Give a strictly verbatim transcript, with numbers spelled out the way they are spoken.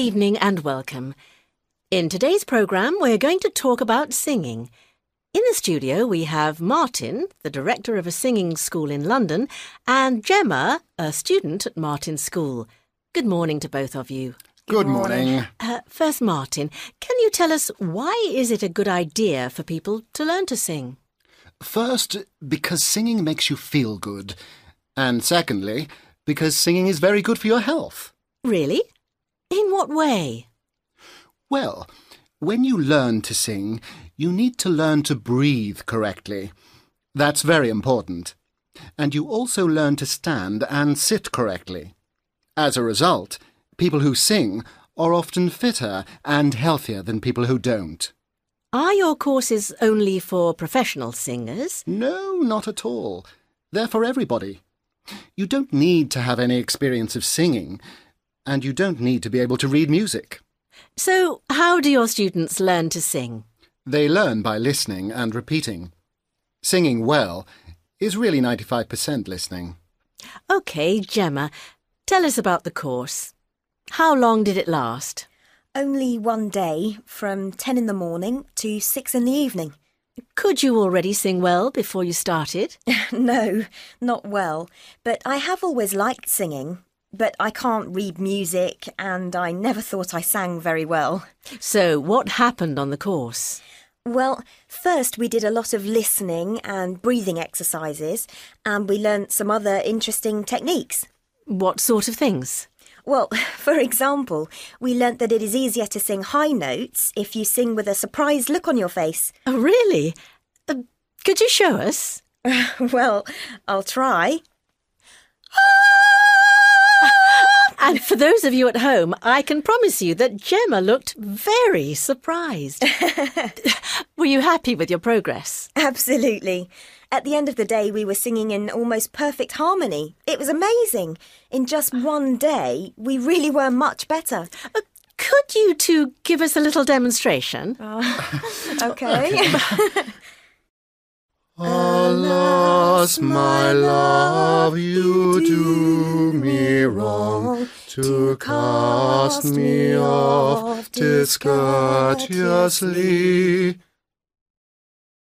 evening and welcome. In today's programme, we're going to talk about singing. In the studio, we have Martin, the director of a singing school in London, and Gemma, a student at Martin's school. Good morning to both of you. Good morning. Uh, first, Martin, can you tell us why is it a good idea for people to learn to sing? First, because singing makes you feel good. And secondly, because singing is very good for your health. Really? In what way? Well, when you learn to sing, you need to learn to breathe correctly. That's very important. And you also learn to stand and sit correctly. As a result, people who sing are often fitter and healthier than people who don't. Are your courses only for professional singers? No, not at all. They're for everybody. You don't need to have any experience of singing, and you don't need to be able to read music. So, how do your students learn to sing? They learn by listening and repeating. Singing well is really ninety-five percent listening. OK, Gemma, tell us about the course. How long did it last? Only one day, from ten in the morning to six in the evening. Could you already sing well before you started? No, not well, but I have always liked singing. But I can't read music and I never thought I sang very well. So what happened on the course? Well, first we did a lot of listening and breathing exercises and we learnt some other interesting techniques. What sort of things? Well, for example, we learnt that it is easier to sing high notes if you sing with a surprised look on your face. Oh, really? Uh, could you show us? Well, I'll try. And for those of you at home, I can promise you that Gemma looked very surprised. Were you happy with your progress? Absolutely. At the end of the day, we were singing in almost perfect harmony. It was amazing. In just one day, we really were much better. Uh, could you two give us a little demonstration? Uh, OK. Alas, my love, you do me wrong, to cast me off discourteously.